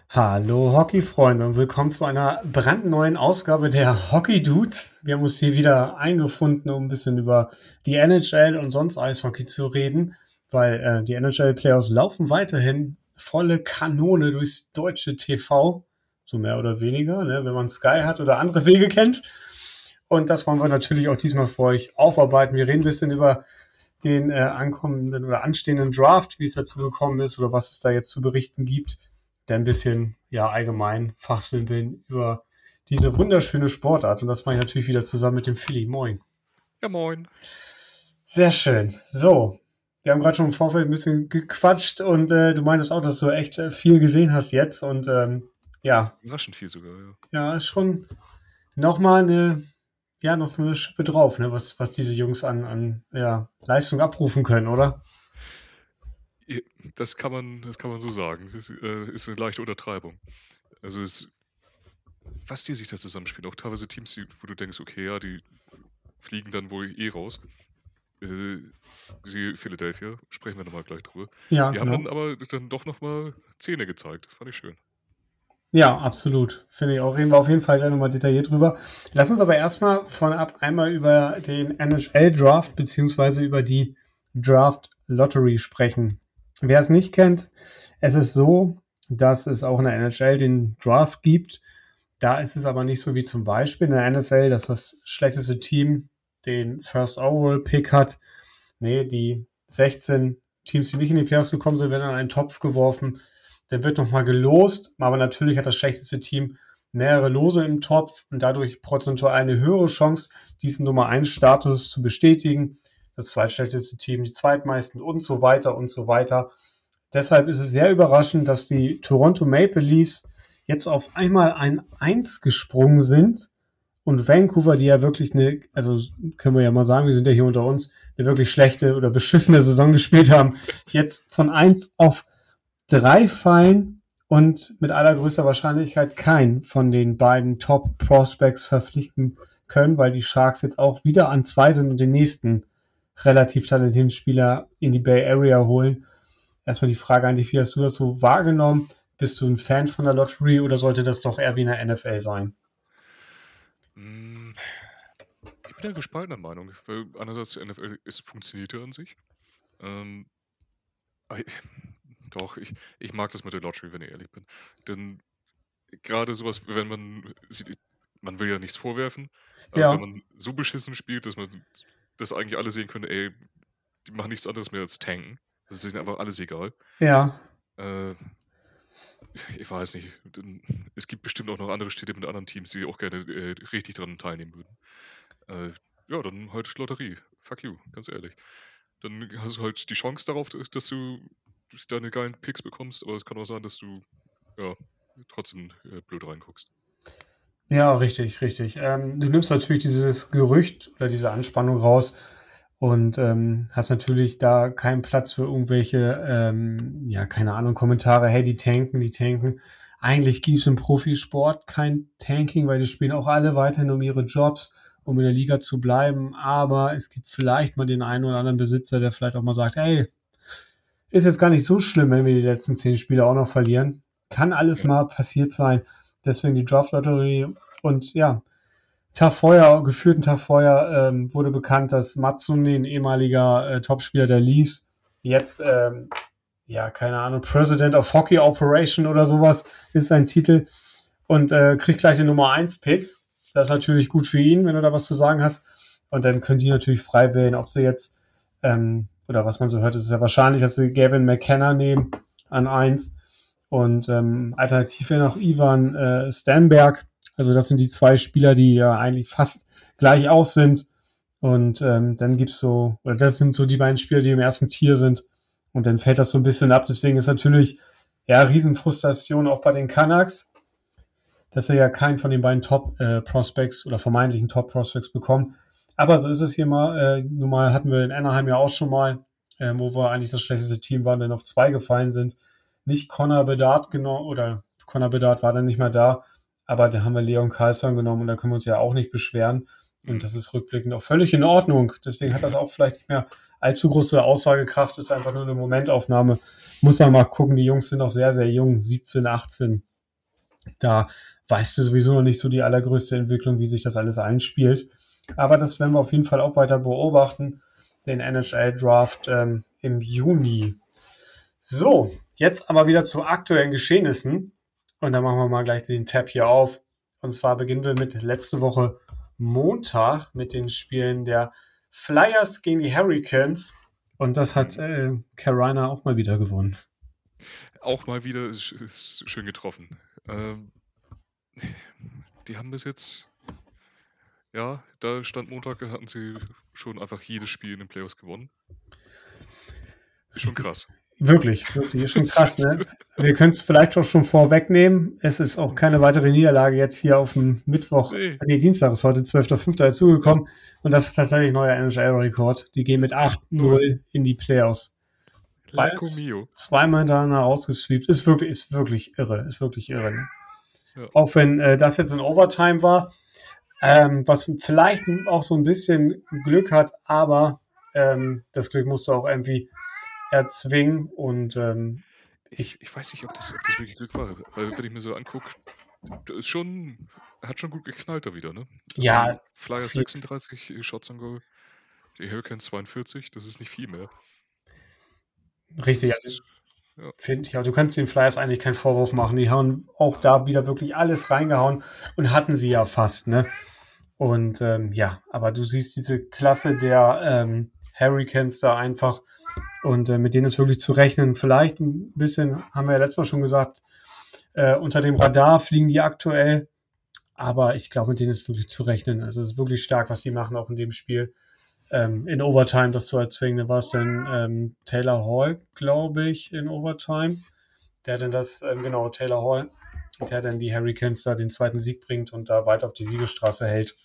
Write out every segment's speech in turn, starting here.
Hallo Hockey-Freunde und willkommen zu einer brandneuen Ausgabe der Hockey Dudes. Wir haben uns hier wieder eingefunden, um ein bisschen über die NHL und sonst Eishockey zu reden, weil die NHL-Playoffs laufen weiterhin volle Kanone durchs deutsche TV, so mehr oder weniger, ne, wenn man Sky hat oder andere Wege kennt. Und das wollen wir natürlich auch diesmal für euch aufarbeiten. Wir reden ein bisschen über den ankommenden oder anstehenden Draft, wie es dazu gekommen ist oder was es da jetzt zu berichten gibt, der ein bisschen ja allgemein fachsimpeln über diese wunderschöne Sportart. Und das mache ich natürlich wieder zusammen mit dem Philly. Moin. Ja, moin. Sehr schön. So, wir haben gerade schon im Vorfeld ein bisschen gequatscht und du meintest auch, dass du echt viel gesehen hast jetzt. Und ja, Überraschend viel sogar, ja. ja, ist schon nochmal noch eine Schippe drauf, ne, was diese Jungs an ja, Leistung abrufen können, oder? Ja, das kann man so sagen. Das ist eine leichte Untertreibung. Also was die sich da zusammenspielen, auch teilweise Teams, wo du denkst, okay, ja, die fliegen dann wohl eh raus. Sie Philadelphia, sprechen wir nochmal gleich drüber. Ja, Die haben genau. dann aber dann doch nochmal Zähne gezeigt. Fand ich schön. Ja, absolut. Finde ich auch. Reden wir auf jeden Fall gleich nochmal detailliert drüber. Lass uns aber erstmal vorab einmal über den NHL-Draft beziehungsweise über die Draft-Lottery sprechen. Wer es nicht kennt, es ist so, dass es auch in der NHL den Draft gibt. Da ist es aber nicht so wie zum Beispiel in der NFL, dass das schlechteste Team den First Overall Pick hat. Nee, die 16 Teams, die nicht in die Playoffs gekommen sind, werden in einen Topf geworfen. Dann wird nochmal gelost, aber natürlich hat das schlechteste Team mehrere Lose im Topf und dadurch prozentual eine höhere Chance, diesen Nummer 1 Status zu bestätigen. Das zweitschlechteste Team, die zweitmeisten und so weiter und so weiter. Deshalb ist es sehr überraschend, dass die Toronto Maple Leafs jetzt auf einmal ein 1 gesprungen sind und Vancouver, die ja wirklich also können wir ja mal sagen, wir sind ja hier unter uns, eine wirklich schlechte oder beschissene Saison gespielt haben, jetzt von 1 auf 3 fallen und mit allergrößter Wahrscheinlichkeit keinen von den beiden Top Prospects verpflichten können, weil die Sharks jetzt auch wieder an 2 sind und den nächsten relativ talentierten Spieler in die Bay Area holen. Erstmal die Frage an dich, wie hast du das so wahrgenommen? Bist du ein Fan von der Lottery oder sollte das doch eher wie in der NFL sein? Mm, Ich bin ja gespaltener Meinung, weil einerseits die NFL funktioniert ja an sich. Ähm, aber doch, ich mag das mit der Lottery, wenn ich ehrlich bin. Denn gerade sowas, wenn man sieht, man will ja nichts vorwerfen, aber wenn Ja, man so beschissen spielt, dass man das eigentlich alle sehen können, ey, die machen nichts anderes mehr als tanken. Das ist ihnen einfach alles egal. ja, Äh, ich weiß nicht. Es gibt bestimmt auch noch andere Städte mit anderen Teams, die auch gerne richtig dran teilnehmen würden. Äh, ja, dann halt Lotterie. Fuck you, ganz ehrlich. Dann hast du halt die Chance darauf, dass du deine geilen Picks bekommst, aber es kann auch sein, dass du ja trotzdem blöd reinguckst. ja, richtig, richtig. Du nimmst natürlich dieses Gerücht oder diese Anspannung raus und hast natürlich da keinen Platz für irgendwelche, ja, keine Ahnung, Kommentare, hey, die tanken, die tanken. Eigentlich gibt es im Profisport kein Tanking, weil die spielen auch alle weiterhin um ihre Jobs, um in der Liga zu bleiben. Aber es gibt vielleicht mal den einen oder anderen Besitzer, der vielleicht auch mal sagt, hey, ist jetzt gar nicht so schlimm, wenn wir die letzten 10 Spiele auch noch verlieren. Kann alles Ja. mal passiert sein. Deswegen die Draft-Lotterie. Und ja, Tag vorher, geführten Tag vorher, wurde bekannt, dass Matsune, ein ehemaliger Topspieler der Leafs, jetzt, ja, keine Ahnung, President of Hockey Operation oder sowas ist sein Titel und kriegt gleich den Nummer 1 Pick. Das ist natürlich gut für ihn, wenn du da was zu sagen hast. Und dann können die natürlich frei wählen, ob sie jetzt, oder was man so hört, ist es ja wahrscheinlich, dass sie Gavin McKenna nehmen an 1 und alternativ wäre noch Ivan Stanberg. Also das sind die zwei Spieler, die ja eigentlich fast gleich aus sind. Und dann gibt's so, oder das sind so die beiden Spieler, die im ersten Tier sind. Und dann fällt das so ein bisschen ab. Deswegen ist natürlich ja Riesenfrustration auch bei den Canucks, dass er ja keinen von den beiden Top-Prospects oder vermeintlichen Top-Prospects bekommen. Aber so ist es hier mal. Nun mal hatten wir in Anaheim ja auch schon mal, wo wir eigentlich das schlechteste Team waren, denn auf 2 gefallen sind. Nicht Connor Bedard genommen, oder Connor Bedard war dann nicht mehr da, aber da haben wir Leon Karlsson genommen und da können wir uns ja auch nicht beschweren. Und Mhm. das ist rückblickend auch völlig in Ordnung. Deswegen hat das auch vielleicht nicht mehr allzu große Aussagekraft, ist einfach nur eine Momentaufnahme. Muss man mal gucken, die Jungs sind noch sehr, sehr jung, 17, 18. Da weißt du sowieso noch nicht so die allergrößte Entwicklung, wie sich das alles einspielt. Aber das werden wir auf jeden Fall auch weiter beobachten, den NHL Draft im Juni. So, jetzt aber wieder zu aktuellen Geschehnissen. Und da machen wir mal gleich den Tab hier auf. Und zwar beginnen wir mit letzte Woche Montag mit den Spielen der Flyers gegen die Hurricanes. Und das hat Carolina auch mal wieder gewonnen. Auch mal wieder ist schön getroffen. Die haben bis jetzt, ja, da stand Montag, hatten sie schon einfach jedes Spiel in den Playoffs gewonnen. Ist schon krass. Wirklich, wirklich, ist schon krass, ne? Wir können es vielleicht auch schon vorwegnehmen. Es ist auch keine weitere Niederlage jetzt hier auf dem Mittwoch. Nee, Dienstag ist heute 12.05. dazugekommen. Und das ist tatsächlich neuer NHL-Rekord. Die gehen mit 8-0 in die Playoffs. Lecco mio. Zweimal hintereinander rausgesweept. Ist wirklich irre. Ist wirklich irre. Ne? Ja. Auch wenn das jetzt in Overtime war, was vielleicht auch so ein bisschen Glück hat, aber das Glück musst du auch irgendwie erzwingen und ich weiß nicht, ob das wirklich Glück war, weil wenn ich mir so angucke, ist schon, hat schon gut geknallt da wieder, ne? Also ja, Flyers 36 Shots on Goal, die Hurricanes 42, das ist nicht viel mehr. Richtig, ja. Finde ich auch. Du kannst den Flyers eigentlich keinen Vorwurf machen. Die haben auch da wieder wirklich alles reingehauen und hatten sie ja fast, ne? Und ja, aber du siehst diese Klasse der Hurricanes da einfach und mit denen ist wirklich zu rechnen. Vielleicht ein bisschen, haben wir ja letztes Mal schon gesagt, unter dem Radar fliegen die aktuell, aber ich glaube, mit denen ist wirklich zu rechnen. Also es ist wirklich stark, was die machen, auch in dem Spiel. In Overtime das zu erzwingen. Da war es dann Taylor Hall, glaube ich, in Overtime. Der dann das, genau, Taylor Hall, der dann die Hurricanes da den zweiten Sieg bringt und da weiter auf die Siegesstraße hält.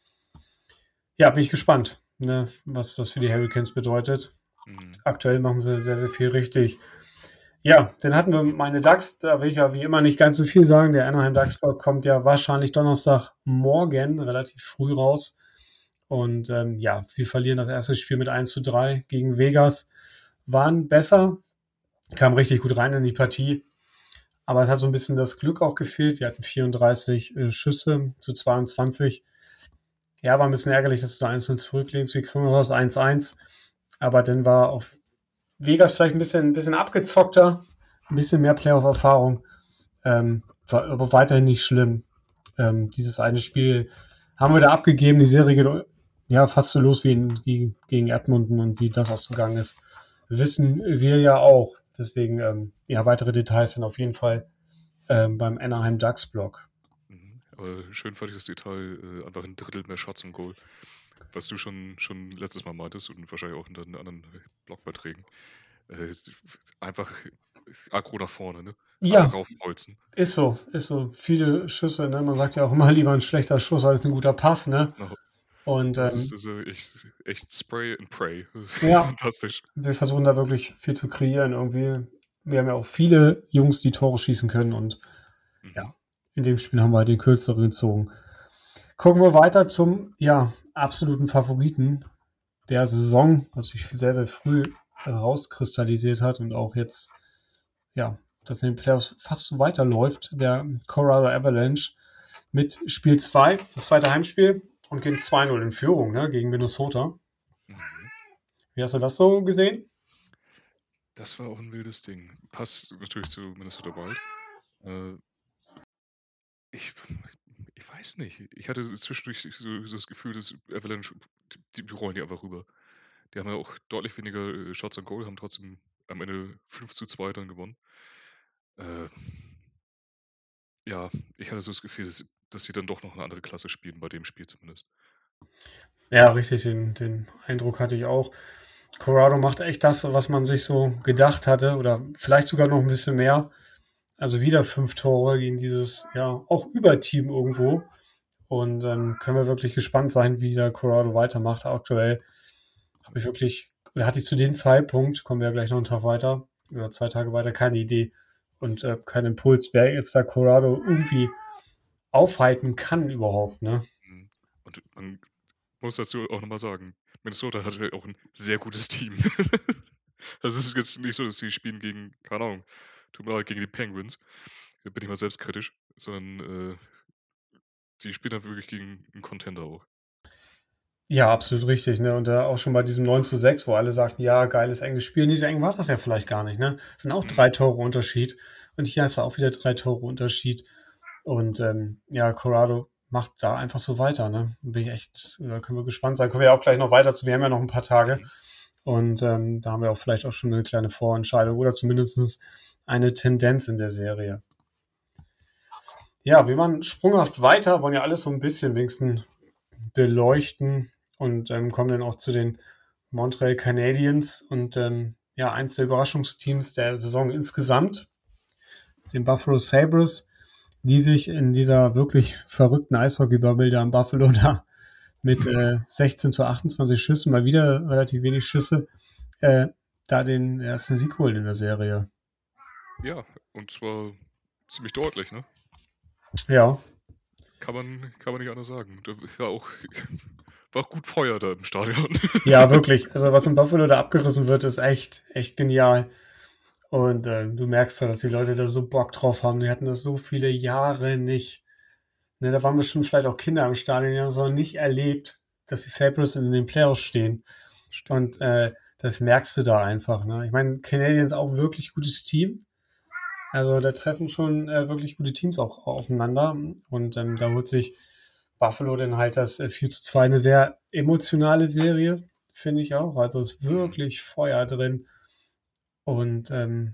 Ja, bin ich gespannt, ne, was das für die Hurricanes bedeutet. Aktuell machen sie sehr, sehr viel richtig. Ja, dann hatten wir meine Ducks, da will ich ja wie immer nicht ganz so viel sagen. Der Anaheim Ducks kommt ja wahrscheinlich Donnerstagmorgen relativ früh raus. Und ja, wir verlieren das erste Spiel mit 1:3 gegen Vegas. Waren besser, kam richtig gut rein in die Partie. Aber es hat so ein bisschen das Glück auch gefehlt. Wir hatten 34 Schüsse zu 22. Ja, war ein bisschen ärgerlich, dass du da 1:0 zurücklegst. Wir kriegen raus 1:1. Aber dann war auf Vegas vielleicht ein bisschen abgezockter, ein bisschen mehr Playoff-Erfahrung. War aber weiterhin nicht schlimm. Dieses eine Spiel haben wir da abgegeben. Die Serie geht ja fast so los wie gegen Edmonton und wie das ausgegangen ist. Wissen wir ja auch. Deswegen, ja, weitere Details sind auf jeden Fall beim Anaheim Ducks Blog. Aber schön fand ich das Detail, einfach ein Drittel mehr Shots im Goal. Was du schon letztes Mal meintest und wahrscheinlich auch in den anderen Blogbeiträgen. Einfach aggro nach vorne, ne? Ja, raufholzen. ist so. Viele Schüsse, ne? Man sagt ja auch immer lieber ein schlechter Schuss als ein guter Pass, ne? Genau. Und das ist echt Spray and Pray. Ja, fantastisch. Wir versuchen da wirklich viel zu kreieren irgendwie. Wir haben ja auch viele Jungs, die Tore schießen können und ja, in dem Spiel haben wir halt den kürzeren gezogen. Gucken wir weiter zum ja, absoluten Favoriten der Saison, was sich sehr, sehr früh herauskristallisiert hat und auch jetzt, ja, dass in den Playoffs fast so weiterläuft, der Colorado Avalanche mit Spiel 2, das zweite Heimspiel und gehen 2:0 in Führung, ne, gegen Minnesota. Wie hast du das so gesehen? Das war auch ein wildes Ding. Passt natürlich zu Minnesota Wild. Ich weiß nicht. Ich hatte zwischendurch so das Gefühl, dass Avalanche, die rollen die einfach rüber. Die haben ja auch deutlich weniger Shots on Goal, haben trotzdem am Ende 5:2 dann gewonnen. Ja, ich hatte so das Gefühl, dass sie dann doch noch eine andere Klasse spielen, bei dem Spiel zumindest. Ja, richtig, den Eindruck hatte ich auch. Colorado macht echt das, was man sich so gedacht hatte, oder vielleicht sogar noch ein bisschen mehr. Also wieder 5 Tore gegen dieses, ja, auch Überteam irgendwo. Und dann können wir wirklich gespannt sein, wie der Colorado weitermacht. Aktuell habe ich wirklich, oder hatte ich zu dem Zeitpunkt, kommen wir ja gleich noch einen Tag weiter, oder 2 Tage weiter, keine Idee und keinen Impuls, wer jetzt da Colorado irgendwie aufhalten kann überhaupt, ne? Und man muss dazu auch nochmal sagen, Minnesota hat halt auch ein sehr gutes Team. Das ist jetzt nicht so, dass sie spielen gegen, keine Ahnung, tut mir leid, gegen die Penguins. Da bin ich mal selbstkritisch. sondern die spielen dann wirklich gegen einen Contender auch. Ja, absolut richtig, ne? Und auch schon bei diesem 9:6, wo alle sagten, ja, geiles enges Spiel. Nie so eng war das ja vielleicht gar nicht, ne? Es sind auch Mhm. 3 Tore Unterschied. Und hier hast du auch wieder 3 Tore Unterschied. Und ja, Corrado macht da einfach so weiter, ne? Bin ich echt, da können wir gespannt sein. Kommen wir ja auch gleich noch weiter zu. Wir haben ja noch ein paar Tage. Mhm. Und da haben wir auch vielleicht auch schon eine kleine Vorentscheidung oder zumindest eine Tendenz in der Serie. Ja, wir machen sprunghaft weiter, wollen ja alles so ein bisschen wenigstens beleuchten und kommen dann auch zu den Montreal Canadiens und ja, eins der Überraschungsteams der Saison insgesamt, den Buffalo Sabres, die sich in dieser wirklich verrückten Eishockey-Bubble da in Buffalo da mit 16 zu 28 Schüssen, mal wieder relativ wenig Schüsse, da den ersten Sieg holen in der Serie. Ja, und zwar ziemlich deutlich, ne? Ja, Kann man nicht anders sagen. Da war auch gut Feuer da im Stadion. ja, wirklich. Also was in Buffalo da abgerissen wird, ist echt, echt genial. Und du merkst ja, dass die Leute da so Bock drauf haben. Die hatten das so viele Jahre nicht. Ne, da waren bestimmt vielleicht auch Kinder im Stadion, die haben es noch nicht erlebt, dass die Sabres in den Playoffs stehen. Und Stimmt. das merkst du da einfach. Ne? Ich meine, Canadiens auch wirklich gutes Team. Also da treffen schon wirklich gute Teams auch aufeinander. Und da holt sich Buffalo dann halt das 4:2, eine sehr emotionale Serie, finde ich auch. Also ist Mhm. wirklich Feuer drin. Und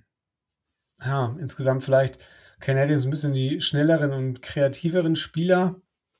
ja, insgesamt vielleicht Canadiens ein bisschen die schnelleren und kreativeren Spieler.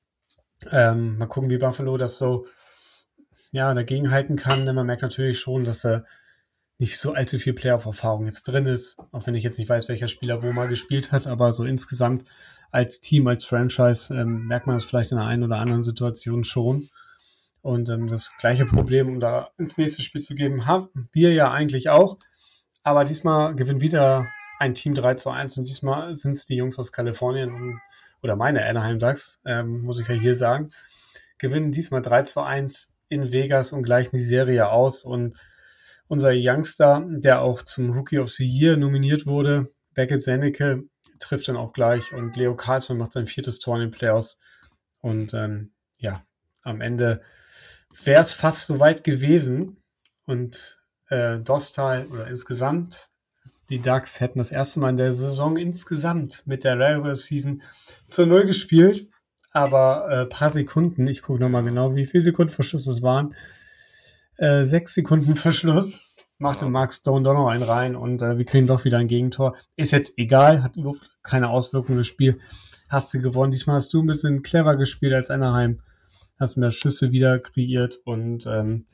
Mal gucken, wie Buffalo das so ja, dagegenhalten kann. Denn man merkt natürlich schon, dass da nicht so allzu viel Playoff-Erfahrung jetzt drin ist. Auch wenn ich jetzt nicht weiß, welcher Spieler wo mal gespielt hat. Aber so insgesamt als Team, als Franchise merkt man das vielleicht in der einen oder anderen Situation schon. Und das gleiche Problem, um da ins nächste Spiel zu geben, haben wir ja eigentlich auch. Aber diesmal gewinnt wieder ein Team 3:1 und diesmal sind es die Jungs aus Kalifornien oder meine Anaheim Ducks, muss ich ja hier sagen, gewinnen diesmal 3:1 in Vegas und gleichen die Serie aus. Und unser Youngster, der auch zum Rookie of the Year nominiert wurde, Beckett Zennecke, trifft dann auch gleich und Leo Carlsson macht sein 4. Tor in den Playoffs. Mhm. Und ja, am Ende wäre es fast soweit gewesen. Und Dostal oder insgesamt die Ducks hätten das erste Mal in der Saison insgesamt mit der Regular Season zu Null gespielt. Aber paar Sekunden, ich gucke nochmal Ja, genau, wie viele Sekunden Verschluss es waren. 6 Sekunden Verschluss machte Wahnsinn. Mark Stone doch noch einen rein und wir kriegen doch wieder ein Gegentor. Ist jetzt egal, hat überhaupt keine Auswirkung das Spiel. Hast du gewonnen. Diesmal hast du ein bisschen clever gespielt als Anaheim. Hast mehr Schüsse wieder kreiert und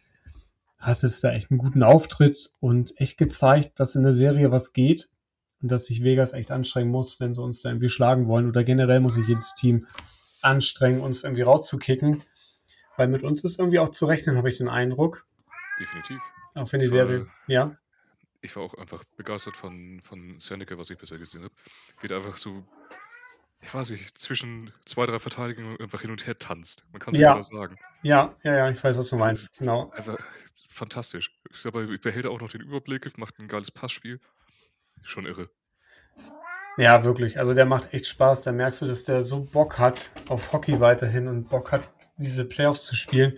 hast jetzt da echt einen guten Auftritt und echt gezeigt, dass in der Serie was geht und dass sich Vegas echt anstrengen muss, wenn sie uns da irgendwie schlagen wollen. Oder generell muss sich jedes Team anstrengen, uns irgendwie rauszukicken. Weil mit uns ist irgendwie auch zu rechnen, habe ich den Eindruck. Definitiv. Auch wenn die Ich war, Serie, ja. ich war auch einfach begeistert von Seneca, was ich bisher gesehen habe. Wie der einfach so, ich weiß nicht, zwischen zwei, drei Verteidigern einfach hin und her tanzt. Man kann es nicht Ja, anders sagen. ja, ich weiß, was du Also es meinst. ist Genau. einfach fantastisch. Ich glaube, er behält auch noch den Überblick, macht ein geiles Passspiel. Schon irre. Ja, wirklich. Also der macht echt Spaß. Da merkst du, dass der so Bock hat auf Hockey weiterhin und Bock hat, diese Playoffs zu spielen.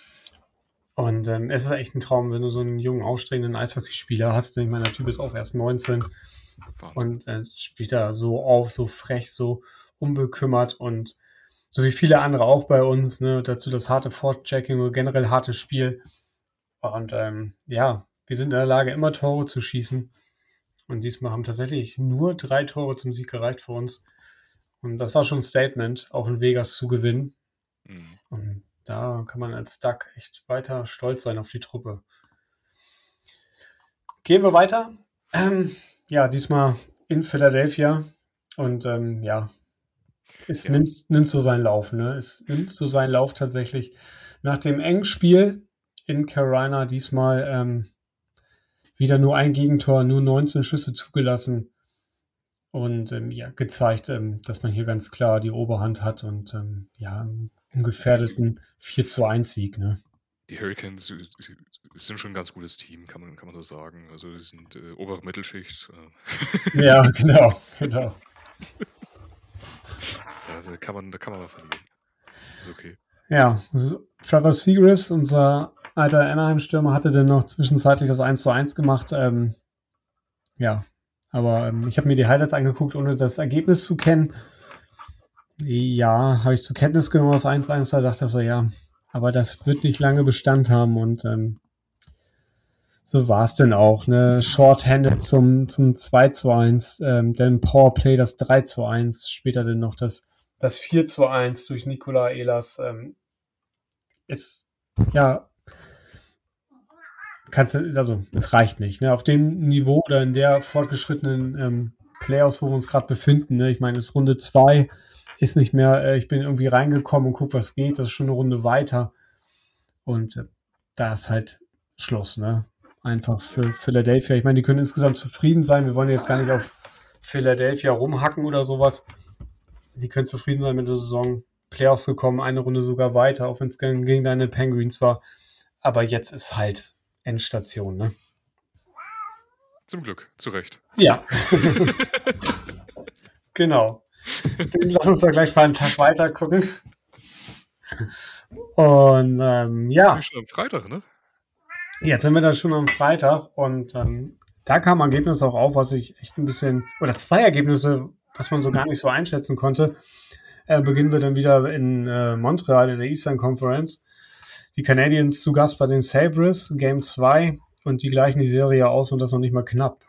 Und es ist echt ein Traum, wenn du so einen jungen, aufstrebenden Eishockeyspieler hast. Ich meine, der Typ ist auch erst 19 Wahnsinn. und spielt da so auf, so frech, so unbekümmert und so wie viele andere auch bei uns. Ne? Dazu das harte Fortchecking oder generell hartes Spiel. Und ja, wir sind in der Lage, immer Tore zu schießen. Und diesmal haben tatsächlich nur 3 Tore zum Sieg gereicht für uns. Und das war schon ein Statement, auch in Vegas zu gewinnen. Mhm. Und da kann man als Duck echt weiter stolz sein auf die Truppe. Gehen wir weiter. Ja, diesmal in Philadelphia. Und ja, es Ja, nimmt so seinen Lauf. Ne? Es nimmt so seinen Lauf tatsächlich. Nach dem engen Spiel in Carolina diesmal wieder nur ein Gegentor, nur 19 Schüsse zugelassen. Und ja, gezeigt, dass man hier ganz klar die Oberhand hat und ja, einen die, ungefährdeten 4:1 Sieg. Ne? die Hurricanes sind schon ein ganz gutes Team, kann man so sagen. Also die sind obere Mittelschicht. Ja, genau, genau. da kann man mal verlieren. Ist okay. Ja, also Trevor Zegras, unser alter Anaheim-Stürmer, hatte dann noch zwischenzeitlich das 1:1 gemacht. Ja, aber ich habe mir die Highlights angeguckt, ohne das Ergebnis zu kennen. Ja, habe ich zur Kenntnis genommen, das 1:1, da dachte ich so, ja, aber das wird nicht lange Bestand haben und so war es denn auch, ne? Shorthanded zum 2:1, dann Powerplay das 3:1, später dann noch das 4:1 durch Nikola Ehlers. Ist, ja, es reicht nicht, ne? Auf dem Niveau oder in der fortgeschrittenen Playoffs, wo wir uns gerade befinden, ne? Ich meine, es ist Runde 2, ist nicht mehr, ich bin irgendwie reingekommen und guck, was geht, das ist schon eine Runde weiter. Und da ist halt Schluss, ne? Einfach für Philadelphia. Ich meine, die können insgesamt zufrieden sein. Wir wollen jetzt gar nicht auf Philadelphia rumhacken oder sowas. Die können zufrieden sein mit der Saison. Playoffs gekommen, eine Runde sogar weiter, auch wenn es gegen deine Penguins war. Aber jetzt ist halt Endstation, ne? Zum Glück, zu Recht. Ja. Genau. Dann lass uns doch gleich mal einen Tag weiter gucken. Und ja. Schon am Freitag, ne? Jetzt sind wir da schon am Freitag und da kam ein Ergebnis auch auf, was ich echt ein bisschen, oder zwei Ergebnisse, was man so gar nicht so einschätzen konnte. Beginnen wir dann wieder in Montreal in der Eastern Conference. Die Canadiens zu Gast bei den Sabres, Game 2, und die gleichen die Serie aus und das noch nicht mal knapp.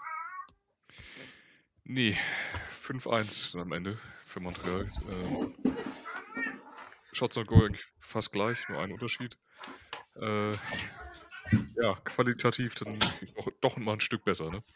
Nee, 5:1 am Ende für Montreal. Shots on Goal eigentlich fast gleich, nur ein Unterschied. Ja, qualitativ dann doch mal ein Stück besser, ne?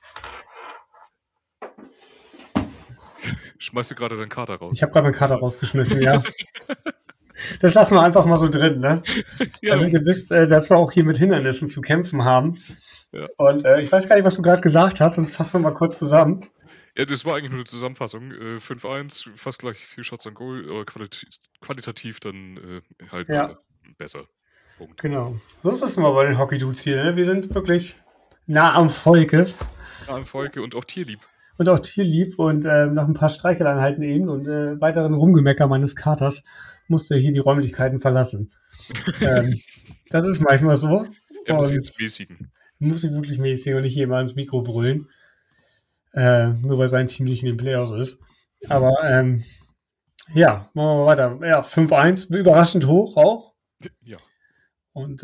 Schmeißt du gerade deinen Kater raus? Ich habe gerade meinen Kater rausgeschmissen, ja. Das lassen wir einfach mal so drin, ne? Ja. Damit ihr wisst, dass wir auch hier mit Hindernissen zu kämpfen haben. Ja. Und ich weiß gar nicht, was du gerade gesagt hast, sonst fassen wir mal kurz zusammen. Ja, das war eigentlich nur eine Zusammenfassung. 5:1, fast gleich 4 Shots on Goal, aber qualitativ dann halt besser. Punkt. Genau. So ist es immer bei den Hockey-Dudes hier, ne? Wir sind wirklich nah am Volke. Nah am Volke und auch tierlieb. Und auch tierlieb und nach ein paar Streicheleinheiten eben und weiteren Rumgemecker meines Katers musste er hier die Räumlichkeiten verlassen. Das ist manchmal so. Er muss jetzt mäßigen. Muss ich wirklich mäßigen und nicht hier mal ins Mikro brüllen. Nur weil sein Team nicht in den Playoffs ist. Aber ja, machen wir mal weiter. Ja, 5:1, überraschend hoch auch. Ja. Und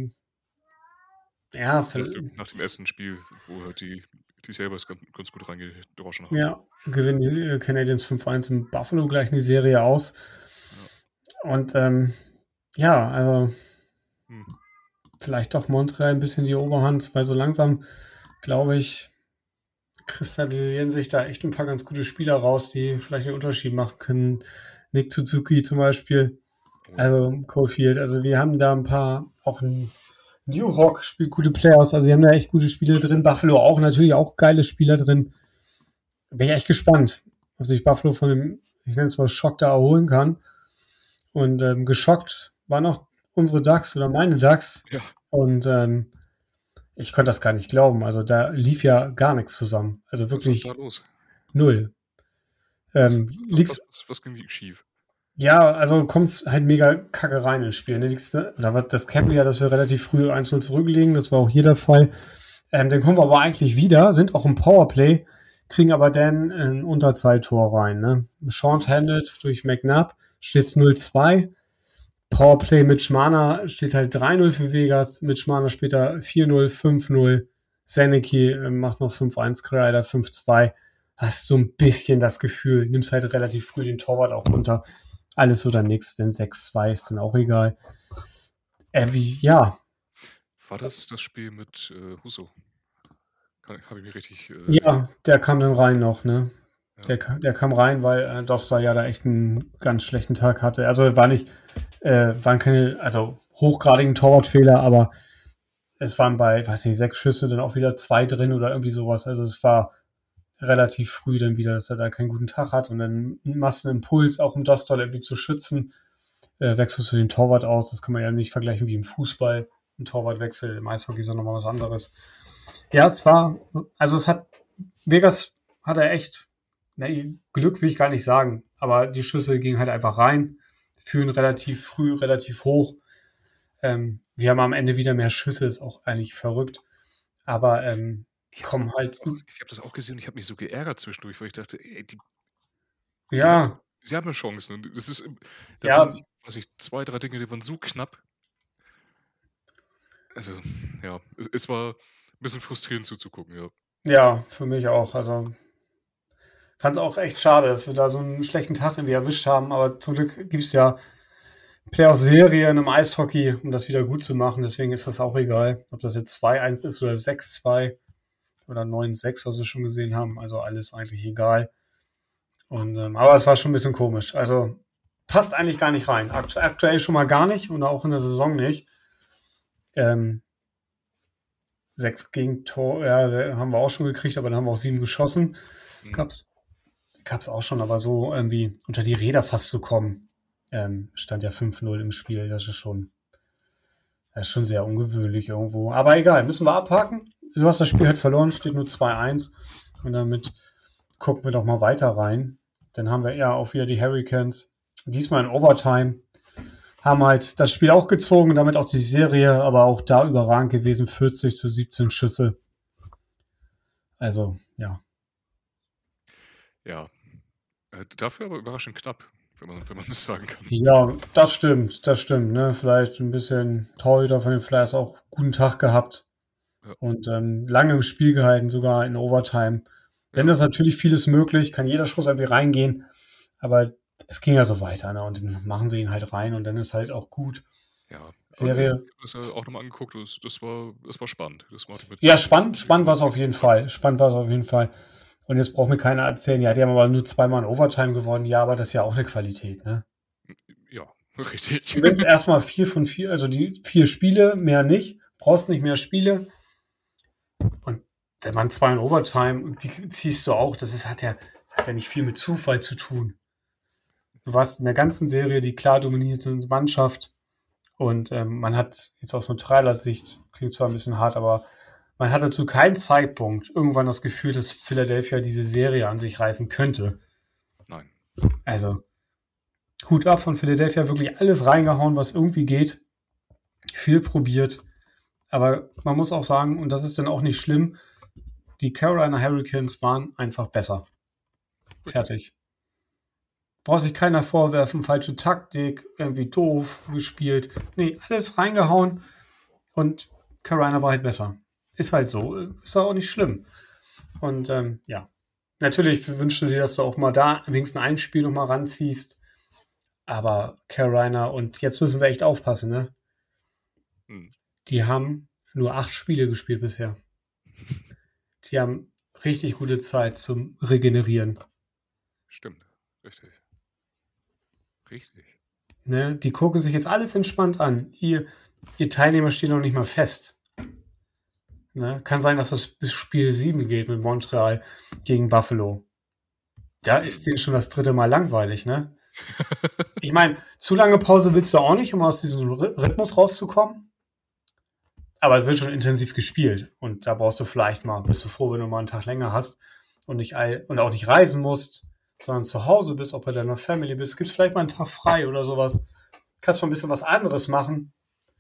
ja, nach dem ersten Spiel, wo halt die Sabres ganz gut reingedroschen haben. Ja, gewinnen die Canadiens 5:1 in Buffalo, gleichen die Serie aus. Ja. Und ja, also vielleicht doch Montreal ein bisschen die Oberhand, weil so langsam, glaube ich, kristallisieren sich da echt ein paar ganz gute Spieler raus, die vielleicht einen Unterschied machen können. Nick Suzuki zum Beispiel, also Caulfield, also wir haben da ein paar, auch ein New Hawk spielt gute Playoffs, also die haben da echt gute Spiele drin. Buffalo auch, natürlich auch geile Spieler drin. Bin ich echt gespannt, ob sich Buffalo von dem, ich nenne es mal Schock da erholen kann. Und geschockt waren auch unsere Ducks oder meine Ducks. Ja. Und ich konnte das gar nicht glauben. Also da lief ja gar nichts zusammen. Also wirklich was war da los? Null. Was ging schief? Ja, also kommt halt mega kacke rein ins Spiel. Ne? Das kennen wir ja, dass wir relativ früh 1:0 zurücklegen. Das war auch hier der Fall. Dann kommen wir aber eigentlich wieder, sind auch im Powerplay, kriegen aber dann ein Unterzahltor rein. Ne? Short-handed durch McNabb steht es 0:2. Powerplay mit Schmarner steht halt 3:0 für Vegas. Mit Schmarner später 4:0, 5:0. Senecki macht noch 5:1, Kreider 5:2. Hast so ein bisschen das Gefühl, nimmst halt relativ früh den Torwart auch runter. Alles oder nichts, denn 6:2 ist dann auch egal. Ja. War das Spiel mit Husso? Habe ich mich richtig... Ja, der kam dann rein noch, ne? Ja. Der kam rein, weil Doster ja da echt einen ganz schlechten Tag hatte. Also waren keine, also hochgradigen Torwartfehler, aber es waren bei, weiß nicht, 6 Schüsse dann auch wieder 2 drin oder irgendwie sowas. Also es war relativ früh dann wieder, dass er da keinen guten Tag hat und dann machst du einen Impuls, auch um Doster irgendwie zu schützen, wechselst du den Torwart aus. Das kann man ja nicht vergleichen wie im Fußball. Ein Torwartwechsel, im Eishockey ist ja nochmal was anderes. Ja, Vegas hat er echt Na, Glück will ich gar nicht sagen, aber die Schüsse gingen halt einfach rein, führen relativ früh, relativ hoch. Wir haben am Ende wieder mehr Schüsse, ist auch eigentlich verrückt. Aber Ich habe kommen halt, hab das auch gesehen und ich habe mich so geärgert zwischendurch, weil ich dachte, ey, ja, sie haben eine Chance. Ne? Da waren, ja, ich weiß nicht, 2, 3 Dinge, die waren so knapp. Also, ja, es war ein bisschen frustrierend zuzugucken, ja. ja, für mich auch. Also fand es auch echt schade, dass wir da so einen schlechten Tag irgendwie erwischt haben. Aber zum Glück gibt es ja Playoff-Serien im Eishockey, um das wieder gut zu machen. Deswegen ist das auch egal, ob das jetzt 2-1 ist oder 6-2 oder 9-6, was wir schon gesehen haben. Also alles eigentlich egal. Und, aber es war schon ein bisschen komisch. Also passt eigentlich gar nicht rein. Aktuell schon mal gar nicht und auch in der Saison nicht. 6 Gegentor, ja, haben wir auch schon gekriegt, aber dann haben wir auch 7 geschossen. Mhm. Gab's auch schon, aber so irgendwie unter die Räder fast zu kommen, stand ja 5-0 im Spiel. Das ist schon sehr ungewöhnlich irgendwo. Aber egal, müssen wir abhaken. Du hast das Spiel halt verloren, steht nur 2-1. Und damit gucken wir doch mal weiter rein. Dann haben wir ja auch wieder die Hurricanes. Diesmal in Overtime. Haben halt das Spiel auch gezogen, damit auch die Serie, aber auch da überragend gewesen. 40-17 Schüsse. Also, ja. Ja. Dafür aber überraschend knapp, wenn man das sagen kann. Ja, das stimmt. Ne? Vielleicht ein bisschen Torhüter von den Flyers auch guten Tag gehabt. Ja. Und lange im Spiel gehalten, sogar in Overtime. Denn Ja. das ist natürlich vieles möglich, kann jeder Schuss irgendwie reingehen, aber es ging ja so weiter, ne? Und dann machen sie ihn halt rein und dann ist halt auch gut. Ja. Aber ich Serie. habe das ja auch nochmal angeguckt, das war spannend. Das macht mit Ja, spannend war es auf jeden Fall. Spannend war es auf jeden Fall. Und jetzt braucht mir keiner erzählen, ja, die haben aber nur 2-mal in Overtime gewonnen. Ja, aber das ist ja auch eine Qualität, ne? Ja, richtig. Du willst erstmal 4 von 4, also die 4 Spiele, mehr nicht. Brauchst nicht mehr Spiele. Und wenn man 2 in Overtime, die ziehst du auch, hat ja nicht viel mit Zufall zu tun. Du warst in der ganzen Serie die klar dominierte Mannschaft und man hat jetzt aus neutraler Sicht, klingt zwar ein bisschen hart, aber man hatte zu keinem Zeitpunkt irgendwann das Gefühl, dass Philadelphia diese Serie an sich reißen könnte. Nein. Also Hut ab von Philadelphia, wirklich alles reingehauen, was irgendwie geht. Viel probiert. Aber man muss auch sagen, und das ist dann auch nicht schlimm, die Carolina Hurricanes waren einfach besser. Fertig. Braucht sich keiner vorwerfen, falsche Taktik, irgendwie doof gespielt. Nee, alles reingehauen und Carolina war halt besser. Ist halt so. Ist auch nicht schlimm. Und ja, natürlich wünschst du dir, dass du auch mal da wenigstens ein Spiel noch mal ranziehst. Aber Carolina, und jetzt müssen wir echt aufpassen, ne? Die haben nur 8 Spiele gespielt bisher. Die haben richtig gute Zeit zum Regenerieren. Stimmt. Richtig. Richtig. Ne? Die gucken sich jetzt alles entspannt an. Ihr Teilnehmer steht noch nicht mal fest. Ne? Kann sein, dass das bis Spiel 7 geht mit Montreal gegen Buffalo. Da ist denen schon das 3. Mal langweilig, ne? Ich meine, zu lange Pause willst du auch nicht, um aus diesem Rhythmus rauszukommen. Aber es wird schon intensiv gespielt. Und da brauchst du vielleicht mal, bist du froh, wenn du mal einen Tag länger hast und auch nicht reisen musst, sondern zu Hause bist, ob bei deiner Family bist. Gibt vielleicht mal einen Tag frei oder sowas. Kannst mal ein bisschen was anderes machen.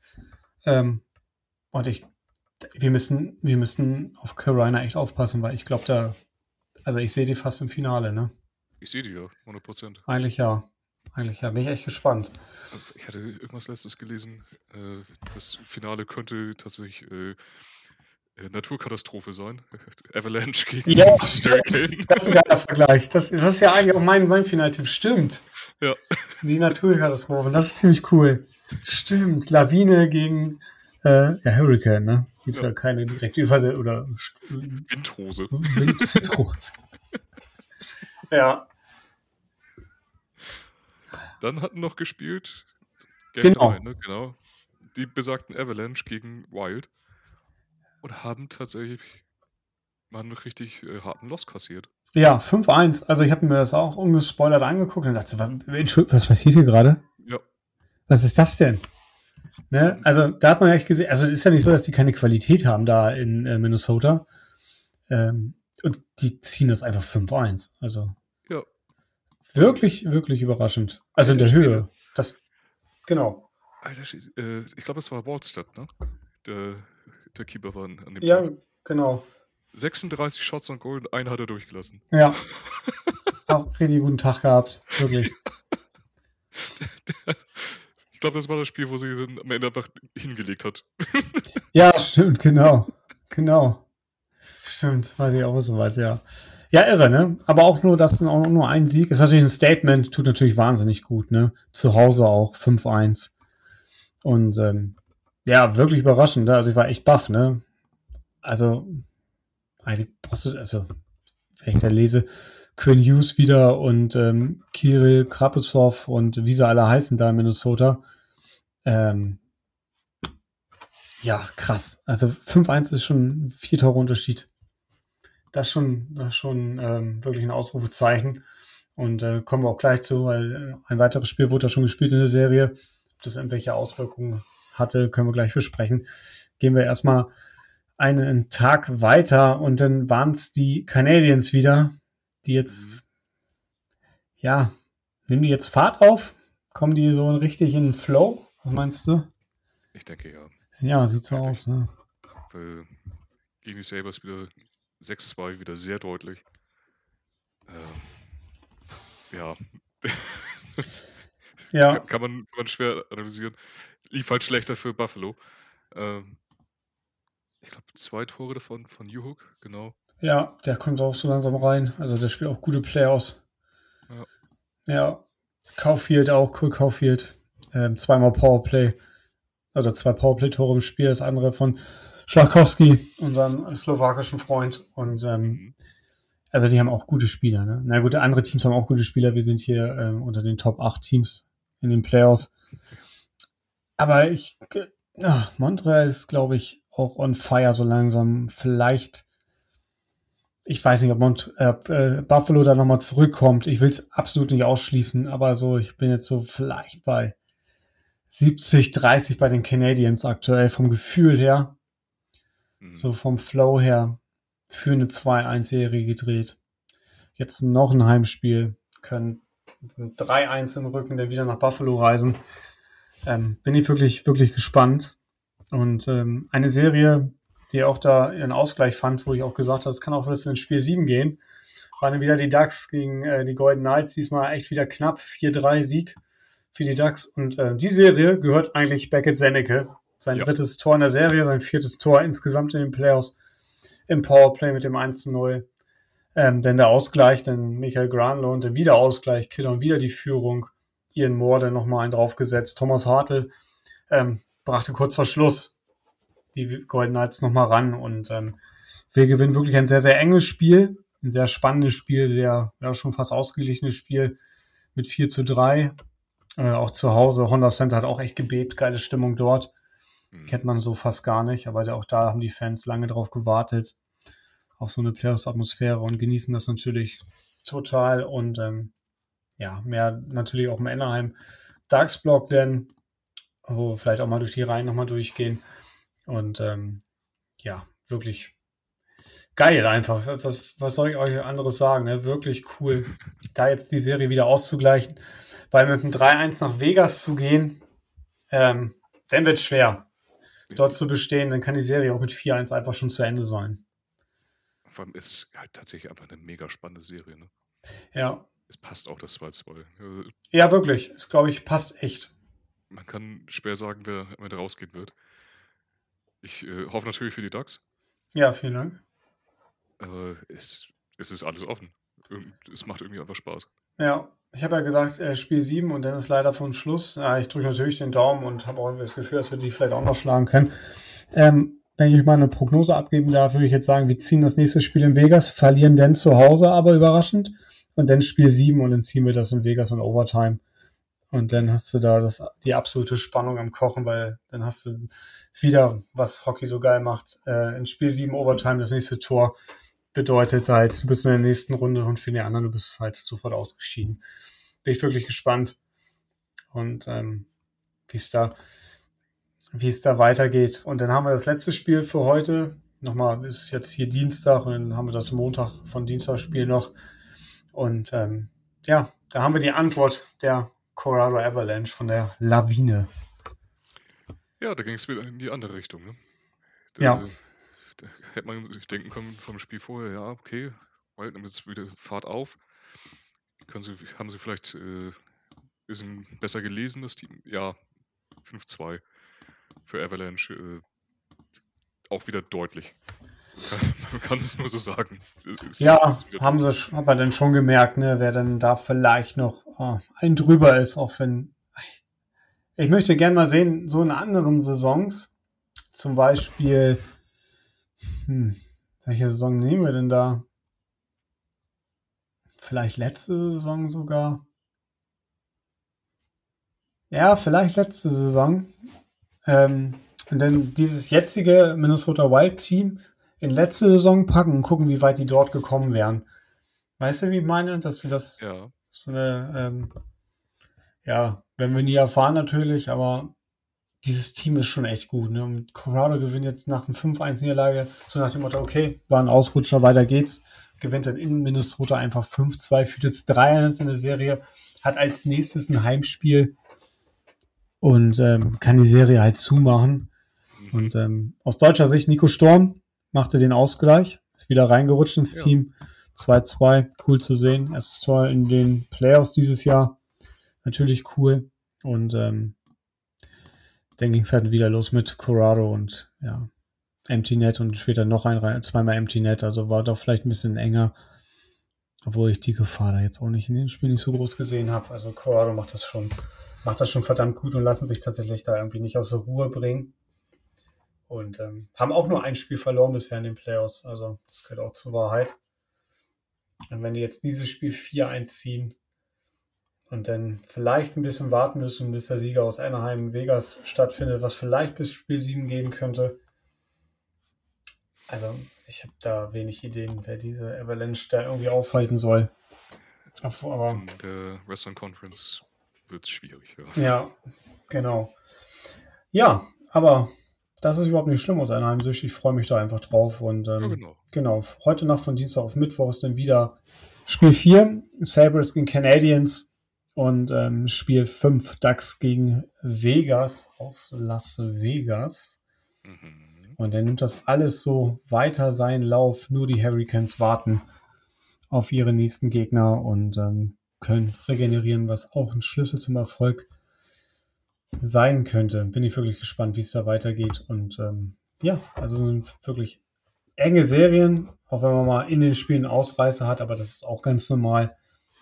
Und wir müssen auf Carolina echt aufpassen, weil ich glaube, ich sehe die fast im Finale, ne? Ich sehe die ja, 100%. Eigentlich ja. Bin ich echt gespannt. Ich hatte irgendwas letztes gelesen, das Finale könnte tatsächlich Naturkatastrophe sein. Avalanche gegen Hurricane. Das ist ein geiler Vergleich. Das ist ja eigentlich auch mein Finaltipp. Stimmt. Ja. Die Naturkatastrophe, das ist ziemlich cool. Stimmt. Lawine gegen Hurricane, ne? Gibt es ja keine direkte Übersetzung oder Windhose. Windhose. Ja. Dann hatten noch gespielt Game 3, ne? Genau. Die besagten Avalanche gegen Wild und haben tatsächlich mal einen richtig harten Loss kassiert. Ja, 5-1. Also ich habe mir das auch ungespoilert angeguckt und dachte, was passiert hier gerade? Ja. Was ist das denn? Ne? Also da hat man ja echt gesehen, also es ist ja nicht so, dass die keine Qualität haben da in Minnesota. Und die ziehen das einfach 5-1. Also Wirklich, wirklich überraschend. Also in der Höhe. Das, genau. Alter, ich glaube, es war Waldstadt, ne? Der Keeper war an dem Tag. Ja, genau. 36 Shots on Goal, einen hat er durchgelassen. Ja. Auch richtig guten Tag gehabt. Wirklich. Ich glaube, das war das Spiel, wo sie dann am Ende einfach hingelegt hat. Ja, stimmt, genau. Genau. Stimmt, weiß ich auch so was, ja. Ja, irre, ne? Aber auch nur, dass auch nur ein Sieg ist natürlich ein Statement, tut natürlich wahnsinnig gut, ne? Zu Hause auch 5-1. Und ja, wirklich überraschend, ne? Also ich war echt baff, ne? Also, eigentlich brauchst du, also, wenn ich da lese, Quinn Hughes wieder und Kirill Kaprizov und wie sie alle heißen da in Minnesota. Ja, krass. Also 5-1 ist schon ein 4 Tore Unterschied. Das ist schon wirklich ein Ausrufezeichen. Und kommen wir auch gleich zu, weil ein weiteres Spiel wurde ja schon gespielt in der Serie. Ob das irgendwelche Auswirkungen hatte, können wir gleich besprechen. Gehen wir erstmal einen Tag weiter und dann waren es die Canadiens wieder, die jetzt, ja, nehmen die jetzt Fahrt auf? Kommen die so richtig in den Flow? Was meinst du? Ich denke, ja. Ja, sieht so aus, ne? Weil gegen die Sabres wieder 6-2, wieder sehr deutlich. Ja. Ja. Kann man schwer analysieren. Lief halt schlechter für Buffalo. Ich glaube, 2 Tore davon von Newhook, genau. Ja, der kommt auch so langsam rein. Also der spielt auch gute Playoffs. Ja. Ja. Caulfield auch, cool Caulfield. Zweimal Powerplay. Also 2 Powerplay-Tore im Spiel. Das andere von Schlachkowski, unserem slowakischen Freund. Und also die haben auch gute Spieler. Ne? Na gut, andere Teams haben auch gute Spieler. Wir sind hier unter den Top 8 Teams in den Playoffs. Aber Montreal ist, glaube ich, auch on fire so langsam. Vielleicht, ich weiß nicht, ob Buffalo da nochmal zurückkommt. Ich will es absolut nicht ausschließen, aber so, ich bin jetzt so vielleicht bei 70-30 bei den Canadiens aktuell vom Gefühl her. So vom Flow her für eine 2-1-Serie gedreht. Jetzt noch ein Heimspiel, können 3-1 im Rücken dann wieder nach Buffalo reisen. Bin ich wirklich, wirklich gespannt. Und eine Serie, die auch da ihren Ausgleich fand, wo ich auch gesagt habe, es kann auch jetzt in Spiel 7 gehen, waren dann wieder die Ducks gegen die Golden Knights. Diesmal echt wieder knapp 4-3 Sieg für die Ducks. Und die Serie gehört eigentlich Beckett Zennecke. Sein drittes Tor in der Serie, sein 4. Tor insgesamt in den Playoffs im Powerplay mit dem 1-0. Denn der Ausgleich, dann Michael Granlund, der Wiederausgleich, Killer und wieder die Führung. Ian Moore dann nochmal einen draufgesetzt. Thomas Hartl brachte kurz vor Schluss die Golden Knights nochmal ran. Und wir gewinnen wirklich ein sehr, sehr enges Spiel. Ein sehr spannendes Spiel, sehr, ja, schon fast ausgeglichenes Spiel mit 4-3. Auch zu Hause. Honda Center hat auch echt gebebt. Geile Stimmung dort. Kennt man so fast gar nicht. Aber auch da haben die Fans lange drauf gewartet. Auf so eine Playoffs-Atmosphäre und genießen das natürlich total. Und ja, mehr natürlich auch im Anaheim Ducks-Block, denn wo wir vielleicht auch mal durch die Reihen nochmal durchgehen. Und ja, wirklich geil einfach. Was soll ich euch anderes sagen? Ne? Wirklich cool, da jetzt die Serie wieder auszugleichen. Weil mit einem 3-1 nach Vegas zu gehen, dann wird es schwer, dort zu bestehen. Dann kann die Serie auch mit 4-1 einfach schon zu Ende sein. Vor allem ist es halt tatsächlich einfach eine mega spannende Serie. Ne? Ja. Es passt auch das 2-2. Ja, wirklich. Es, glaube ich, passt echt. Man kann schwer sagen, wer am Ende rausgehen wird. Ich hoffe natürlich für die Ducks. Ja, vielen Dank. Aber es ist alles offen. Es macht irgendwie einfach Spaß. Ja, ich habe ja gesagt, Spiel 7 und dann ist leider vom Schluss. Ja, ich drücke natürlich den Daumen und habe auch das Gefühl, dass wir die vielleicht auch noch schlagen können. Wenn ich mal eine Prognose abgeben darf, würde ich jetzt sagen, wir ziehen das nächste Spiel in Vegas, verlieren dann zu Hause, aber überraschend. Und dann Spiel 7 und dann ziehen wir das in Vegas in Overtime. Und dann hast du da die absolute Spannung am Kochen, weil dann hast du wieder, was Hockey so geil macht, in Spiel 7 Overtime das nächste Tor bedeutet halt, du bist in der nächsten Runde und für die anderen, du bist halt sofort ausgeschieden. Bin ich wirklich gespannt. Und wie es da weitergeht. Und dann haben wir das letzte Spiel für heute. Nochmal ist jetzt hier Dienstag und dann haben wir das Montag von Dienstagsspiel noch. Und ja, da haben wir die Antwort der Colorado Avalanche von der Lawine. Ja, da ging es wieder in die andere Richtung. Ne? Ja. Da hätte man sich denken können vom Spiel vorher, ja, okay, Wild nimmt jetzt wieder Fahrt auf. Haben sie vielleicht ein bisschen besser gelesen, das Team? Ja, 5-2 für Avalanche. Auch wieder deutlich. Man kann es nur so sagen. Haben sie aber dann schon gemerkt, ne, wer dann da vielleicht noch ein drüber ist, auch wenn ich möchte gerne mal sehen, so in anderen Saisons, zum Beispiel, welche Saison nehmen wir denn da? Vielleicht letzte Saison sogar. Ja, vielleicht letzte Saison. Und dann dieses jetzige Minnesota Wild Team in letzte Saison packen und gucken, wie weit die dort gekommen wären. Weißt du, wie ich meine? Dass du das so eine, werden wir nie erfahren natürlich, aber dieses Team ist schon echt gut. Ne? Und Colorado gewinnt jetzt nach einer 5-1-Niederlage, so nach dem Motto, okay, war ein Ausrutscher, weiter geht's. Gewinnt dann in Minnesota einfach 5-2, führt jetzt 3-1 in der Serie, hat als nächstes ein Heimspiel und kann die Serie halt zumachen. Und aus deutscher Sicht, Nico Storm machte den Ausgleich, ist wieder reingerutscht ins Team. 2-2, cool zu sehen. Erstes Tor in den Playoffs dieses Jahr. Natürlich cool. Und dann ging es halt wieder los mit Colorado und ja, Empty Net und später noch zweimal Empty Net. Also war doch vielleicht ein bisschen enger. Obwohl ich die Gefahr da jetzt auch nicht in dem Spiel nicht so groß gesehen habe. Also Colorado macht das schon verdammt gut und lassen sich tatsächlich da irgendwie nicht aus der Ruhe bringen. Und haben auch nur ein Spiel verloren bisher in den Playoffs. Also das gehört auch zur Wahrheit. Und wenn die jetzt dieses Spiel 4-1 ziehen und dann vielleicht ein bisschen warten müssen, bis der Sieger aus Anaheim Vegas stattfindet, was vielleicht bis Spiel 7 gehen könnte. Also ich habe da wenig Ideen, wer diese Avalanche da irgendwie aufhalten soll. Aber in der Western Conference wird es schwierig. Ja, genau. Ja, aber das ist überhaupt nicht schlimm aus Anaheim. Ich freue mich da einfach drauf. Und genau. Heute Nacht von Dienstag auf Mittwoch ist dann wieder Spiel 4, Sabres gegen Canadiens und Spiel 5, Ducks gegen Vegas aus Las Vegas. Und dann nimmt das alles so weiter seinen Lauf. Nur die Hurricanes warten auf ihre nächsten Gegner und können regenerieren, was auch ein Schlüssel zum Erfolg sein könnte. Bin ich wirklich gespannt, wie es da weitergeht. Und also sind wirklich enge Serien, auch wenn man mal in den Spielen Ausreißer hat, aber das ist auch ganz normal.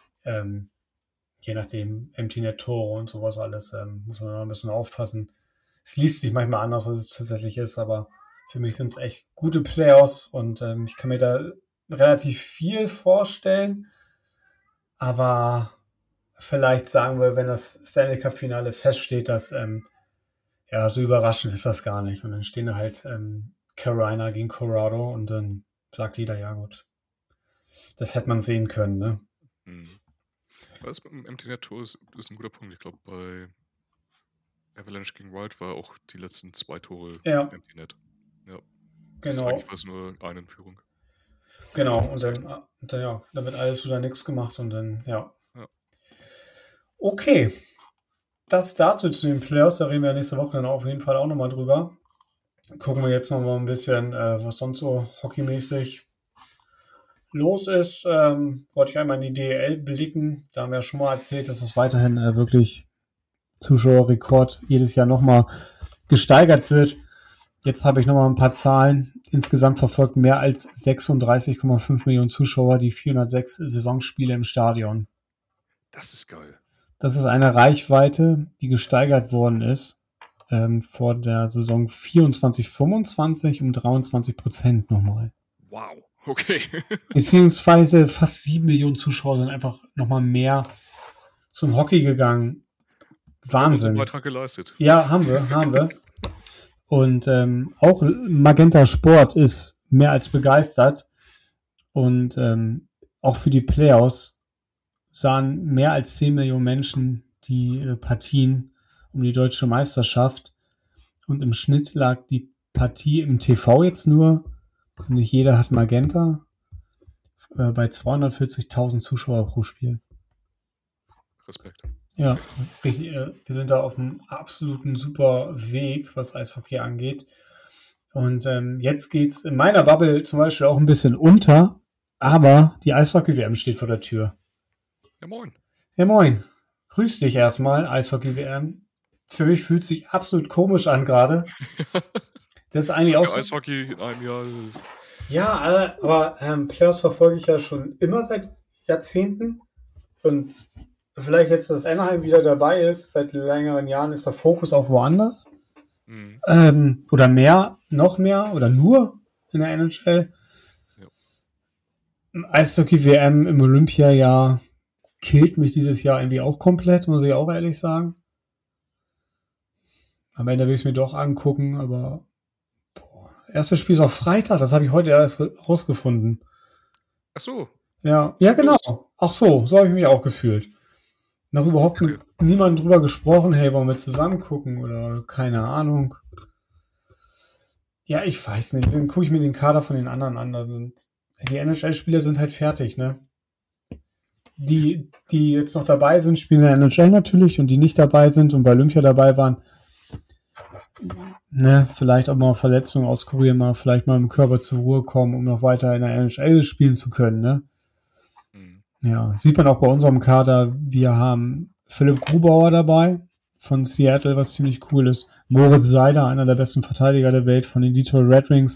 Je nachdem, Empty Net Tore und sowas alles, muss man mal ein bisschen aufpassen. Es liest sich manchmal anders, als es tatsächlich ist, aber für mich sind es echt gute Playoffs und ich kann mir da relativ viel vorstellen, aber vielleicht sagen wir, wenn das Stanley Cup Finale feststeht, dass so überraschend ist das gar nicht und dann stehen da halt Carolina gegen Colorado und dann sagt jeder, ja gut, das hätte man sehen können, ne? Was beim Empty Net Tour ist ein guter Punkt. Ich glaube, bei Avalanche gegen Wild war auch die letzten 2 Tore Empty Net. Ja. Genau. Eigentlich war es nur eine Führung. Genau, und dann wird alles oder nichts gemacht und dann, ja. Okay. Das dazu zu den Playoffs, da reden wir nächste Woche dann auf jeden Fall auch nochmal drüber. Gucken wir jetzt nochmal ein bisschen, was sonst so hockeymäßig los ist. Wollte ich einmal in die DEL blicken. Da haben wir ja schon mal erzählt, dass es weiterhin wirklich Zuschauerrekord jedes Jahr nochmal gesteigert wird. Jetzt habe ich nochmal ein paar Zahlen. Insgesamt verfolgt mehr als 36,5 Millionen Zuschauer die 406 Saisonspiele im Stadion. Das ist geil. Das ist eine Reichweite, die gesteigert worden ist vor der Saison 24/25 um 23% nochmal. Wow, okay. Beziehungsweise fast 7 Millionen Zuschauer sind einfach nochmal mehr zum Hockey gegangen. Wahnsinn. Haben wir Beitrag geleistet. Ja, haben wir. Und auch Magenta Sport ist mehr als begeistert. Und auch für die Playoffs sahen mehr als 10 Millionen Menschen die Partien um die deutsche Meisterschaft. Und im Schnitt lag die Partie im TV jetzt nur, nicht jeder hat Magenta, bei 240.000 Zuschauer pro Spiel. Respekt. Ja, richtig, wir sind da auf einem absoluten super Weg, was Eishockey angeht. Und jetzt geht's in meiner Bubble zum Beispiel auch ein bisschen unter, aber die Eishockey-WM steht vor der Tür. Ja, moin. Ja, moin. Grüß dich erstmal, Eishockey-WM. Für mich fühlt sich absolut komisch an gerade. Das ist eigentlich auch Für so. Eishockey in einem Jahr. Ja, aber Playoffs verfolge ich ja schon immer seit Jahrzehnten. Und vielleicht jetzt, dass Anaheim wieder dabei ist, seit längeren Jahren ist der Fokus auch woanders. Mhm. Oder mehr, noch mehr oder nur in der NHL. Ja. Eishockey-WM im Olympiajahr killt mich dieses Jahr irgendwie auch komplett, muss ich auch ehrlich sagen. Am Ende will ich es mir doch angucken, aber erstes Spiel ist auch Freitag, das habe ich heute erst rausgefunden. Ach so. Ja, genau. Ach so habe ich mich auch gefühlt. Noch überhaupt mit niemandem drüber gesprochen, hey, wollen wir zusammen gucken oder keine Ahnung. Ja, ich weiß nicht. Dann gucke ich mir den Kader von den anderen an. Die NHL-Spieler sind halt fertig, ne? Die jetzt noch dabei sind, spielen in der NHL natürlich und die nicht dabei sind und bei Olympia dabei waren, ne, vielleicht auch mal Verletzungen auskurieren, mal vielleicht mal im Körper zur Ruhe kommen, um noch weiter in der NHL spielen zu können, ne? Mhm. Ja, sieht man auch bei unserem Kader. Wir haben Philipp Grubauer dabei von Seattle, was ziemlich cool ist. Moritz Seider, einer der besten Verteidiger der Welt von den Detroit Red Wings.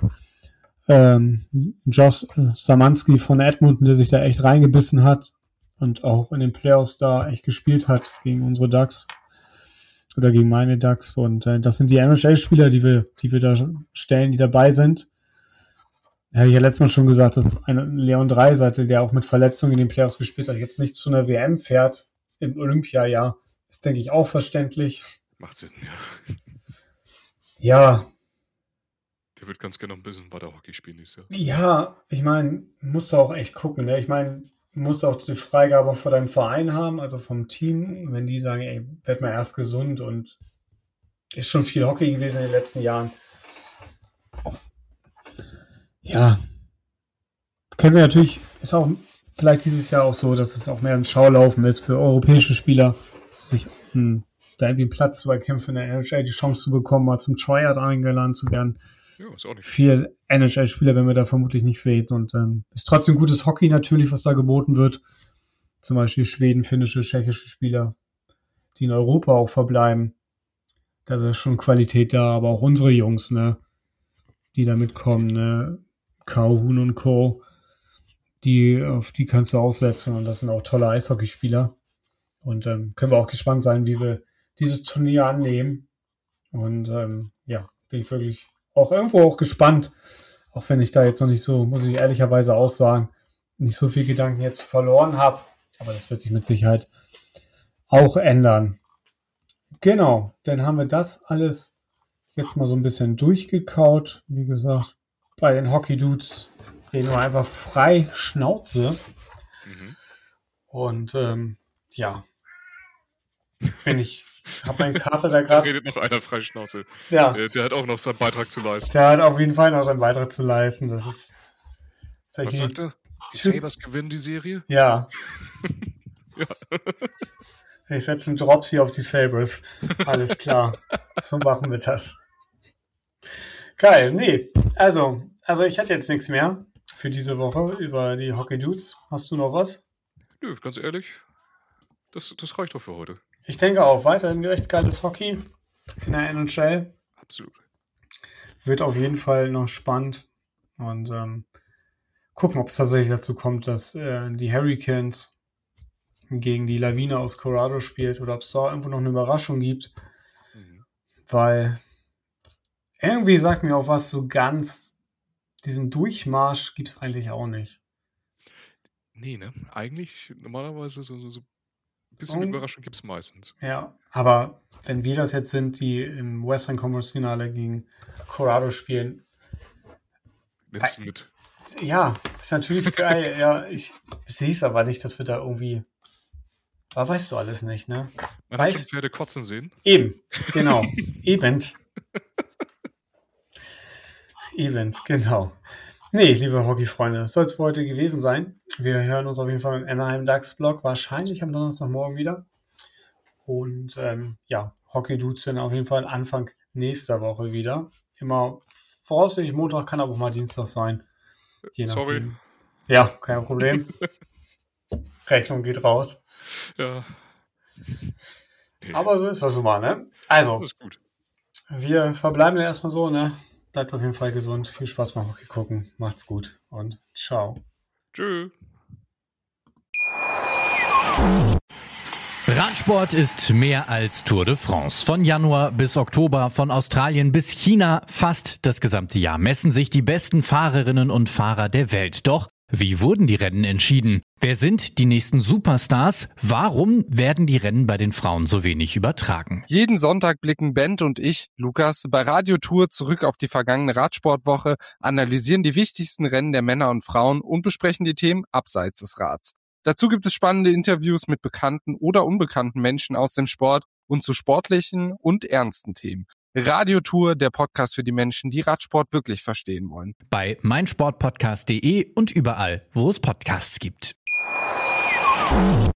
Josh Samansky von Edmonton, der sich da echt reingebissen hat und auch in den Playoffs da echt gespielt hat gegen unsere Ducks oder gegen meine Ducks. Und das sind die NHL-Spieler, die wir da stellen, die dabei sind. Habe ich ja letztes Mal schon gesagt, dass ein Leon Draisaitl, der auch mit Verletzungen in den Playoffs gespielt hat, jetzt nicht zu einer WM fährt im Olympiajahr. Ist, denke ich, auch verständlich. Macht Sinn, ja. Ja. Der wird ganz gerne noch ein bisschen weiter Hockey spielen nächstes Jahr. Ja, ich meine, musst du auch echt gucken, ne? Ich meine, du musst auch die Freigabe vor deinem Verein haben, also vom Team. Wenn die sagen, ey, werd mal erst gesund und ist schon viel Hockey gewesen in den letzten Jahren. Ja. Können sie natürlich, ist auch vielleicht dieses Jahr auch so, dass es auch mehr ein Schaulaufen ist für europäische Spieler, sich da irgendwie einen Platz zu erkämpfen in der NHL, die Chance zu bekommen, mal zum Tryout eingeladen zu werden. Ja, ist auch nicht viel NHL-Spieler werden wir da vermutlich nicht sehen. Und ist trotzdem gutes Hockey natürlich, was da geboten wird. Zum Beispiel Schweden, finnische, tschechische Spieler, die in Europa auch verbleiben. Da ist schon Qualität da, aber auch unsere Jungs, ne, die da mitkommen, ne, Kauhun und Co., auf die kannst du aussetzen und das sind auch tolle Eishockeyspieler. Und können wir auch gespannt sein, wie wir dieses Turnier annehmen. Und ja, bin ich wirklich auch irgendwo auch gespannt, auch wenn ich da jetzt noch nicht so, muss ich ehrlicherweise auch sagen, nicht so viel Gedanken jetzt verloren habe. Aber das wird sich mit Sicherheit auch ändern. Genau, dann haben wir das alles jetzt mal so ein bisschen durchgekaut. Wie gesagt, bei den Hockey-Dudes reden wir einfach frei Schnauze. Mhm. Und ja, habe meinen Kater da gerade. Da redet noch einer frei Schnauze. Ja. Der hat auch noch seinen Beitrag zu leisten. Der hat auf jeden Fall noch seinen Beitrag zu leisten. Das ist. Was sagt er? Die Sabres gewinnen die Serie? Ja. Ja. Ich setze einen Drops hier auf die Sabres. Alles klar. So machen wir das. Geil. Nee. Also ich hatte jetzt nichts mehr für diese Woche über die Hockey Dudes. Hast du noch was? Nö, ganz ehrlich. Das reicht doch für heute. Ich denke auch. Weiterhin recht geiles Hockey in der NHL. Absolut. Wird auf jeden Fall noch spannend. Und gucken, ob es tatsächlich dazu kommt, dass die Hurricanes gegen die Lawine aus Colorado spielt oder ob es da irgendwo noch eine Überraschung gibt. Mhm. Weil irgendwie sagt mir auch was, so ganz diesen Durchmarsch gibt es eigentlich auch nicht. Nee, ne? Eigentlich normalerweise so ein bisschen Überraschung gibt es meistens. Ja, aber wenn wir das jetzt sind, die im Western Conference Finale gegen Colorado spielen. Nimmst du mit? Ja, ist natürlich geil. Ja, ich sehe es aber nicht, dass wir da irgendwie. Aber weißt du alles nicht, ne? Man hat schon Pferde kotzen sehen. Eben, genau. Eben, genau. Nee, liebe Hockey-Freunde, soll es für heute gewesen sein. Wir hören uns auf jeden Fall im Anaheim Ducks-Blog, wahrscheinlich am Donnerstagmorgen wieder. Und Hockey Dudes sind auf jeden Fall Anfang nächster Woche wieder. Immer voraussichtlich Montag, kann aber auch mal Dienstag sein. Je nachdem. Sorry. Ja, kein Problem. Rechnung geht raus. Ja. Aber so ist das immer, ne? Also, Das ist gut. Wir verbleiben dann erstmal so, ne? Bleibt auf jeden Fall gesund. Viel Spaß beim Hockey gucken. Macht's gut und ciao. Tschö. Radsport ist mehr als Tour de France. Von Januar bis Oktober, von Australien bis China, fast das gesamte Jahr messen sich die besten Fahrerinnen und Fahrer der Welt. Doch wie wurden die Rennen entschieden? Wer sind die nächsten Superstars? Warum werden die Rennen bei den Frauen so wenig übertragen? Jeden Sonntag blicken Bent und ich, Lukas, bei Radio Tour zurück auf die vergangene Radsportwoche, analysieren die wichtigsten Rennen der Männer und Frauen und besprechen die Themen abseits des Rads. Dazu gibt es spannende Interviews mit bekannten oder unbekannten Menschen aus dem Sport und zu sportlichen und ernsten Themen. Radio Tour, der Podcast für die Menschen, die Radsport wirklich verstehen wollen. Bei meinsportpodcast.de und überall, wo es Podcasts gibt.